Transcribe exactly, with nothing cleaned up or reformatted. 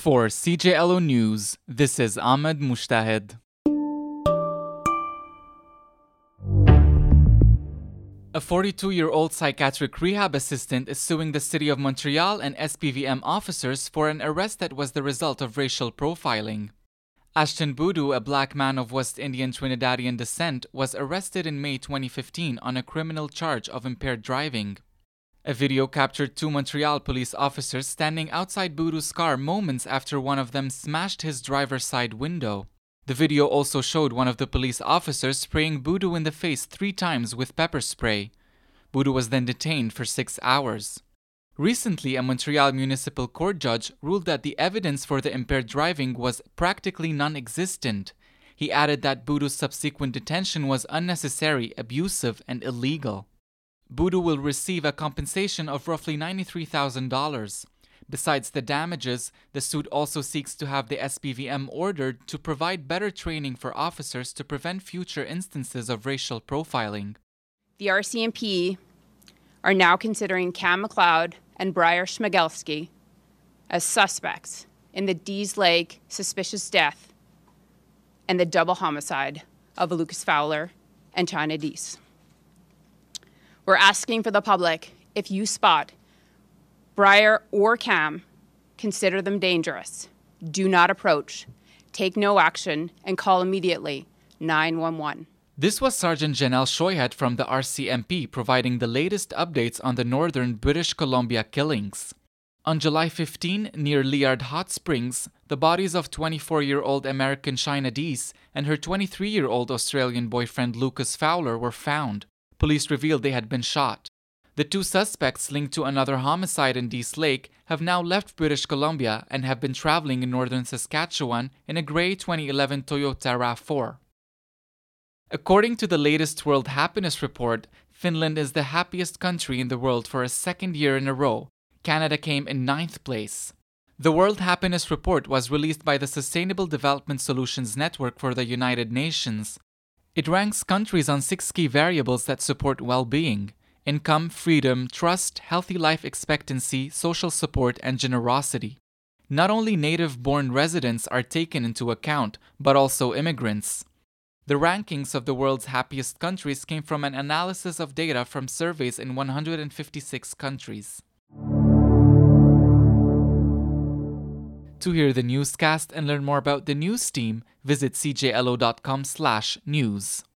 For C J L O News, this is Ahmed Mushtahed. A forty-two-year-old psychiatric rehab assistant is suing the City of Montreal and S P V M officers for an arrest that was the result of racial profiling. Ashton Boodoo, a black man of West Indian Trinidadian descent, was arrested in May twenty fifteen on a criminal charge of impaired driving. A video captured two Montreal police officers standing outside Boodoo's car moments after one of them smashed his driver's side window. The video also showed one of the police officers spraying Boodoo in the face three times with pepper spray. Boodoo was then detained for six hours. Recently, a Montreal municipal court judge ruled that the evidence for the impaired driving was practically non-existent. He added that Boodoo's subsequent detention was unnecessary, abusive, and illegal. Boodoo will receive a compensation of roughly ninety-three thousand dollars. Besides the damages, the suit also seeks to have the S P V M ordered to provide better training for officers to prevent future instances of racial profiling. The R C M P are now considering Cam McLeod and Briar Schmigelski as suspects in the Dease Lake suspicious death and the double homicide of Lucas Fowler and China Dease. We're asking for the public, if you spot Briar or Cam, consider them dangerous. Do not approach, take no action, and call immediately nine one one. This was Sergeant Janelle Shoyhat from the R C M P providing the latest updates on the northern British Columbia killings. On July fifteenth, near Liard Hot Springs, the bodies of twenty-four-year-old American China Dease and her twenty-three-year-old Australian boyfriend Lucas Fowler were found. Police revealed they had been shot. The two suspects linked to another homicide in Dease Lake have now left British Columbia and have been traveling in northern Saskatchewan in a gray twenty eleven Toyota RAV four. According to the latest World Happiness Report, Finland is the happiest country in the world for a second year in a row. Canada came in ninth place. The World Happiness Report was released by the Sustainable Development Solutions Network for the United Nations. It ranks countries on six key variables that support well-being: income, freedom, trust, healthy life expectancy, social support, and generosity. Not only native-born residents are taken into account, but also immigrants. The rankings of the world's happiest countries came from an analysis of data from surveys in one hundred fifty-six countries. To hear the newscast and learn more about the news team, visit c j l o dot com slash news.